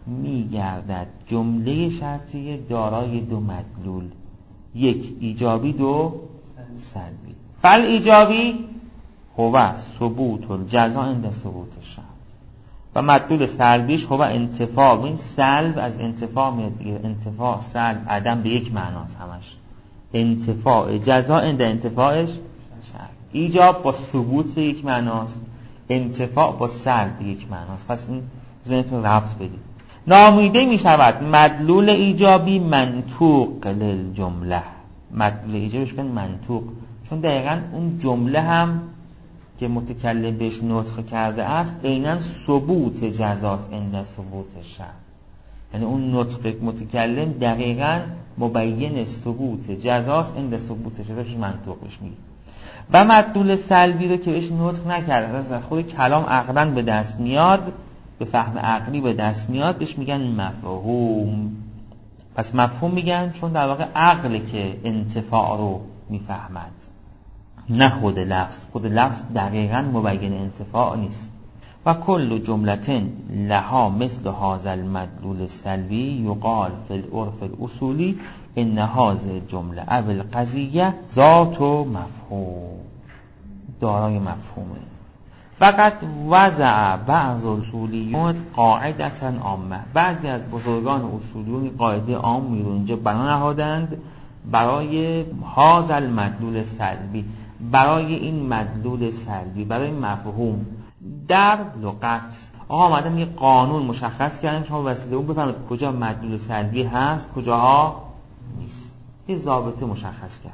میگردد جمله شرطیه دارای دو مدلول، یک ایجابی دو سلبی. فل ایجابی هو ثبوت الجزا عند ثبوت الشرط و مدلول سلبیش هو انتفاع. این سلب از انتفاع میاد دیگه، انتفاع سلب عدم به یک معناست همش. انتفاع جزا عند انتفاعش شرط. ایجاب با ثبوت به یک معناست، انتفاع با سلب به یک معناست. پس این ذهنتون ربط بدید. نامیده می شود مدلول ایجابی منطوق للجمله. مدلول ایجابیش کن منطوق، چون دقیقاً اون جمله هم که متکلم بهش نطق کرده است عیناً ثبوت جزاست عند ثبوت شرط. یعنی اون نطق متکلم دقیقاً مبین ثبوت جزاست عند ثبوت شرط، که منطوق بهش میگه. و مدلول سلبی رو که بهش نطق نکرده از خود کلام عقلاً به دست میاد، به فهم عقلی به دست میاد، بهش میگن مفهوم. پس مفهوم میگن چون در واقع عقل که انتفاع رو میفهمد، نه خود لفظ. خود لفظ دقیقاً مبین انتفاع نیست. و کل جملة لها مثل هذا المدلول السلبی یقال فی العرف الاصولی ان هذه الجمله او القضیه ذات و مفهوم، دارای مفهومه. فقط وضع بعض اصولیون قاعدتا عامه. بعضی از بزرگان اصولیون قاعده عامی رو اینجا بنا نهادند برای هذا المدلول سلبی، برای این مدلول سلبی، برای مفهوم. در لغت آقا آمدن یه قانون مشخص کردن، شما وسیله اون بفهمید کجا مدلول سلبی هست کجاها نیست. یه ضابطه مشخص کرد.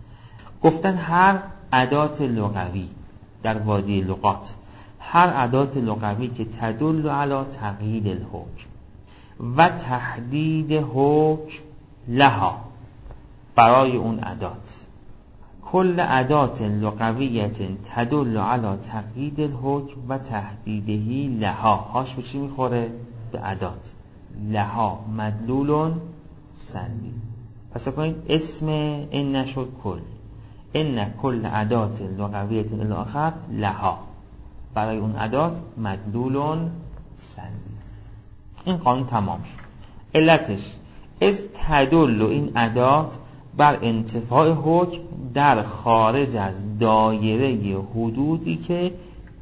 گفتن هر ادات لغوی در وادی لغات، هر ادات لغوی که تدل علی تقیید الحکم و تحدید حکم لها، برای اون ادات، کل ادات لغویت تدل علی تقیید الحکم و تحدیدهی لها، هاش به چی میخوره؟ به ادات. لها مدلول سلبی. پس کنید اسم این نشد کل، این کل ادات لغویت الاخر لها، برای اون ادات مدلول سلبی. این قانون تمام شد. علتش از تدل این ادات بر انتفاع حکم در خارج از دایره حدودی که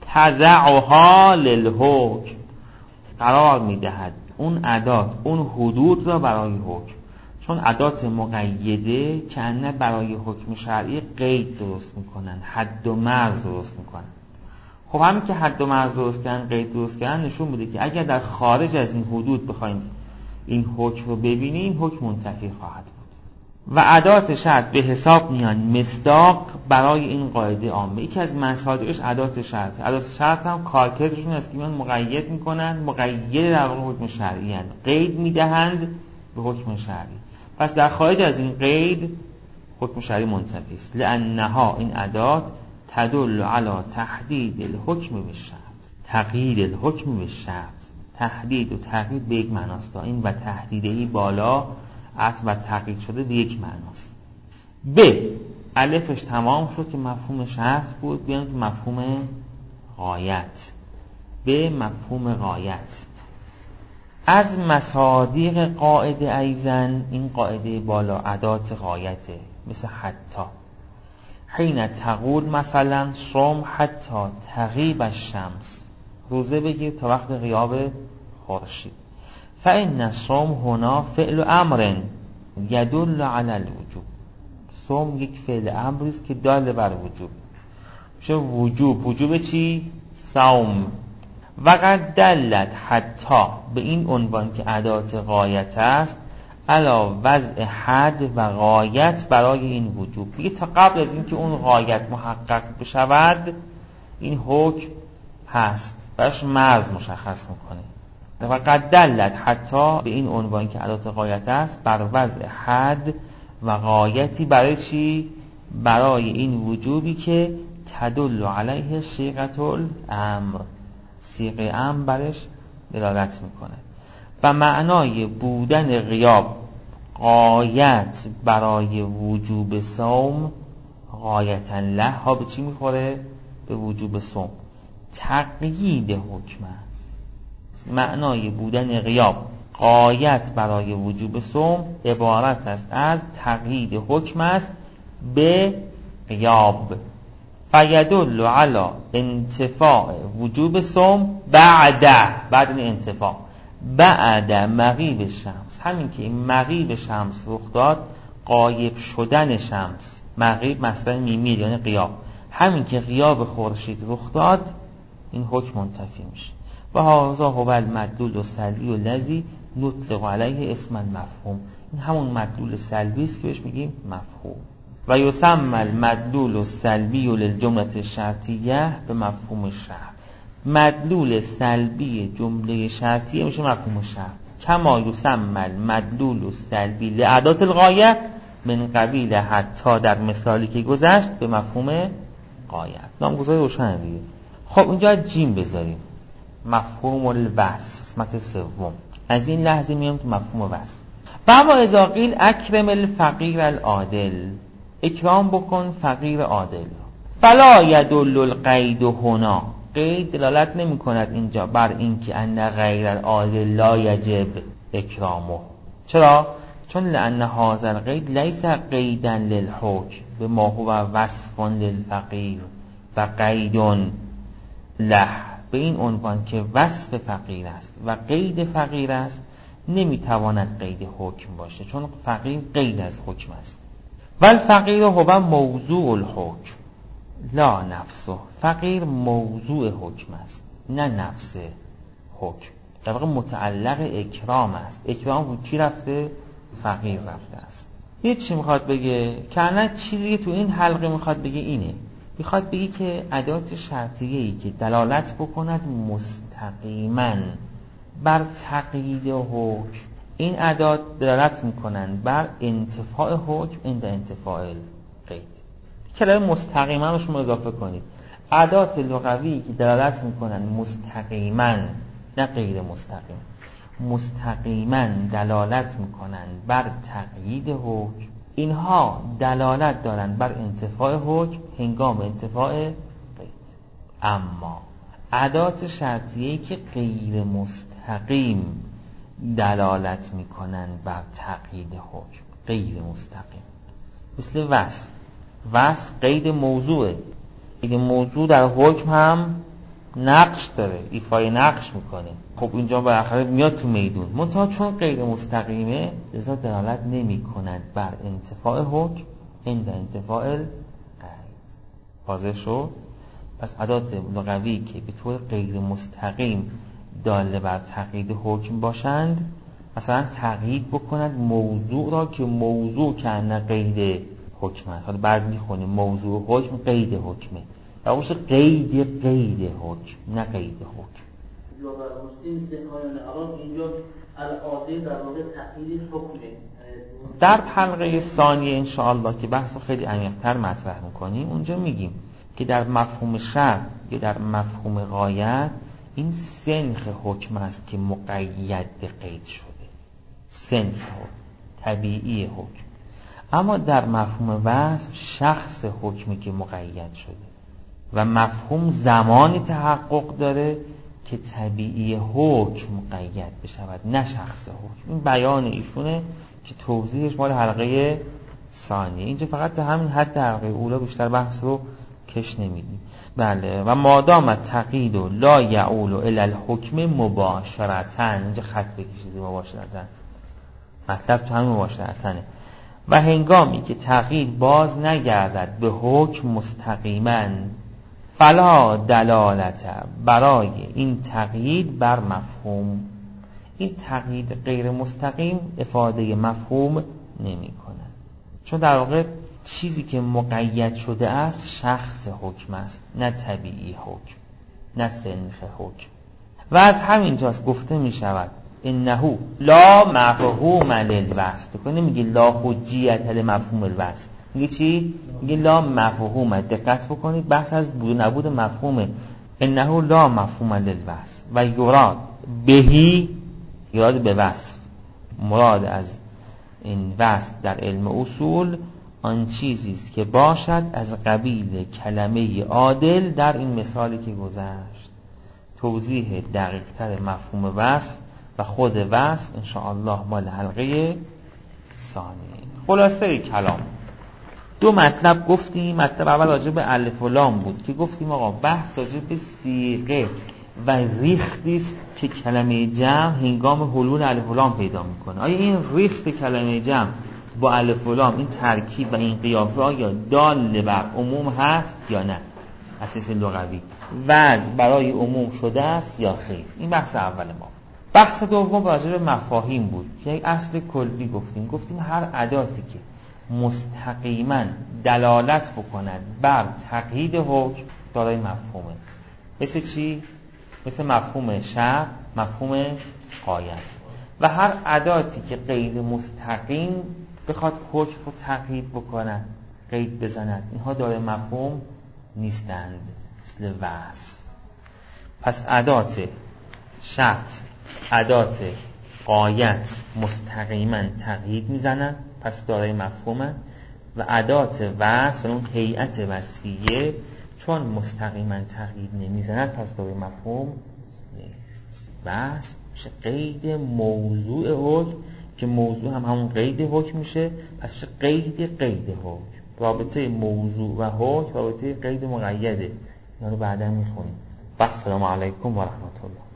تضعها للحکم، قرار میدهد اون ادات اون حدود را برای حکم. چون ادات مقیده کنه برای حکم شرعی قید درست میکنن، حد و مرز درست میکنن. خب همین که حد و مرز درست کردن، قید درست کردن، نشون میده که اگر در خارج از این حدود بخوایم این حکم رو ببینیم، این حکم منتفی خواهد بود. و ادات شرط به حساب میان مصداق برای این قاعده عامه. یکی از مصادرش ادات شرط. ادات شرط هم کارکردشون است که میان مقید میکنن، مقید در واقع حکم شرعی هستند، قید میدهند به حکم شرعی. پس در خارج از این قید حکم شرعی منتفی است. لانها این ادات تدل علی تحدید الحکم بالشرط. تقیید الحکم بالشرط. تحدید و تقیید به یک معناست. این و تحدیدی بالا عطف و تقیید شده به یک معناست. ب الفش تمام شد که مفهوم شرط بود. بیان که مفهوم غایت. به مفهوم غایت از مصادیق قاعده ایزن، این قاعده بالا ادات غایته، مثل حتی. حین تقول مثلا صوم حتی تغیب الشمس، روزه بگیر تا وقت غیاب خورشید. فإن الصوم هنا فعل امر يدل على الوجوب. صوم یک فعل امری است که دال بر وجوب. میشه وجوب. وجوب چی؟ صوم. وقد دلت حتی به این عنوان که ادات غایت است علا وضع حد و غایت برای این وجوب. دیگه تا قبل از اینکه اون غایت محقق بشود این حکم هست، براش مرز مشخص میکنه. و قد دلت حتی به این عنوان که ادات غایت است بر وضع حد و غایتی برای چی؟ برای این وجوبی که تدل علیه صیغه الامر، صیغه امر برش دلالت میکنه. و معنای بودن غیاب غایت برای وجوب صوم غایتا له ها به چی میخوره؟ به وجوب صوم. تقیید حکم است. معنای بودن غیاب غایت برای وجوب صوم عبارت است از تقیید حکم است به غیاب. فیدل علی انتفاع وجوب صوم بعد بعد این انتفاع بعد مغیب شمس. همین که این مغیب شمس رخ داد، غایب شدن شمس، مغیب مصدر میمی یعنی غیاب، همین که غیاب خورشید رخ داد این حکم منتفی میشه. و هذا هو المدلول السلبی الذی نطلق علیه اسم المفهوم. این همون مدلول سلبی است که بهش میگیم مفهوم. و یسمى المدلول السلبی للجمله الشرطیه به مفهوم شرط. مدلول سلبی جمله شرطیه میشه مفهوم شرط. کما یسمى المدلول السلبی لادات الغایه من قبیل حتی در مثالی که گذشت به مفهوم غایت. نامگذاری روشنه دیگه. خب اینجا جیم بذاریم. مفهوم الوصف قسمت سوم. از این لحظه میام تو مفهوم وصف. و اما اذا قیل اکرم الفقیر العادل، اکرام بکن فقیر عادل. فلا یدل القید هنا، قید دلالت نمی کند اینجا بر اینکه ان غیر العادل لا یجب اکرامه. چرا؟ چون لان هذا القید لیس قیدا للحکم بما هو وصف للفقیر و قید له. به این عنوان که وصف فقیر است و قید فقیر است نمیتواند قید حکم باشه، چون فقیر قید از حکم است. والفقیر هو موضوع الحکم لا نفسه. فقیر موضوع حکم است نه نفس حکم. در واقع متعلق اکرام است. اکرام رو کی رفته؟ فقیر رفته است. یه چی میخواد بگه؟ که الان چیزی تو این حلقه میخواد بگه اینه، میخواد بگه که ادات شرطیه‌ای که دلالت بکند مستقیما بر تقیید حکم، این ادات دلالت میکنند بر انتفاع حکم عند انتفاع القید. کلمه مستقیما رو شما اضافه کنید. ادات لغوی که دلالت میکنند مستقیما نه غیر مستقیم، مستقیما دلالت میکنند بر تقیید حکم، اینها دلالت دارند بر انتفاع حکم هنگام انتفاع قید. اما ادات شرطیه‌ای که غیر مستقیم دلالت میکنند بر تقیید حکم، غیر مستقیم، مثل وصف. وصف قید موضوعه. قید موضوع در حکم هم نقش داره، ایفای نقش میکنه. خب اینجا بالاخره میاد تو میدون، منتها چون غیر مستقیمه لذا دلالت نمی کند بر انتفاع حکم عند انتفاع القید. واضح شد؟ پس ادات لغوی که به طور غیر مستقیم داله بر تقیید حکم باشند مثلا تقیید بکند موضوع را که موضوع که نه قید حکمه. حالا بعد میخونیم موضوع حکم قید حکمه و اونش قید قید حکم نه قید حکم. یا برمستی مثل الان اینجا العاده در واقع تقیید حکمه. در حلقه ثانیه انشاءالله که بحث خیلی عمیق‌تر مطرح میکنیم اونجا میگیم که در مفهوم شرط یا در مفهوم غایت این سنخ حکم است که مقید به قید شده، سنخ حکم، طبیعی حکم. اما در مفهوم وصف شخص حکمی که مقید شده و مفهوم زمانی تحقق داره که طبیعی حکم مقید بشود نه شخص حکم. این بیان ایشونه که توضیحش مال حلقه ثانیه. اینجا فقط تا همین حد حلقه اولا بیشتر بحث رو کش نمیدیم. بله و مادام تقیید و لا یعول الی الحکم مباشرتاً، اینجا خط بکشید مباشرتاً، مطلب تو همین مباشرتاًه. و هنگامی که تقیید باز نگردد به حکم مستقیما فلا دلالت برای این تقیید بر مفهوم. این تقیید غیر مستقیم افاده مفهوم نمی کند، چون در واقع چیزی که مقید شده است شخص حکم است نه طبیعی حکم نه سنخ حکم. و از همین جاست گفته می شود انه لا مفهوم للوصف. بکنه میگه لا حجیت لمفهوم الوصف، میگه چی؟ میگه لا مفهوم. دقت بکنید بحث از بود نبود مفهومه. انه لا مفهوم للوصف و یراد بهی، یراد به وصف، مراد از این وصف در علم اصول آن چیزی است که باشد از قبیل کلمه عادل. در این مثالی که گذشت توضیح دقیق‌تر مفهوم وصف و خود وصف انشاءالله مال حلقه ثانیه. خلاصه کلام دو مطلب گفتیم. مطلب اول راجع به الف و لام بود که گفتیم آقا بحث راجع به صیغه و ریختی است که کلمه جمع هنگام حلول الف و لام پیدا میکنه. آیا این ریخت کلمه جمع با الف و لام، این ترکیب و این قیافه آیا دال بر عموم هست یا نه؟ اساس لغوی وضع برای عموم شده است یا خیر؟ این بحث اول ما. بحث دوم راجع به مفاهیم بود. یک اصل کلی گفتیم. گفتیم هر اداتی که مستقیما دلالت بکند بر تقیید حکم دارای مفهومه. مثل چی؟ مثل مفهوم شرط، مفهوم غایت. و هر اداتی که قید مستقیم بخواد حکم رو تقیید بکنه، قید بزند، اینها دارای مفهوم نیستند، مثل وصف. پس ادات شرط، ادات غایت مستقیما تقیید میزنن، پس دارای مفهومه. و ادات وصف و اون هیئت وصفیه چون مستقیما تقیید نمیزنن پس دارای مفهوم نیست. وصف میشه قید موضوع حکم که موضوع هم همون قید حکم میشه، پس میشه قید قید حکم. رابطه موضوع و حکم رابطه قید مقیده. اینا رو بعدا میخونیم. السلام علیکم و رحمت الله.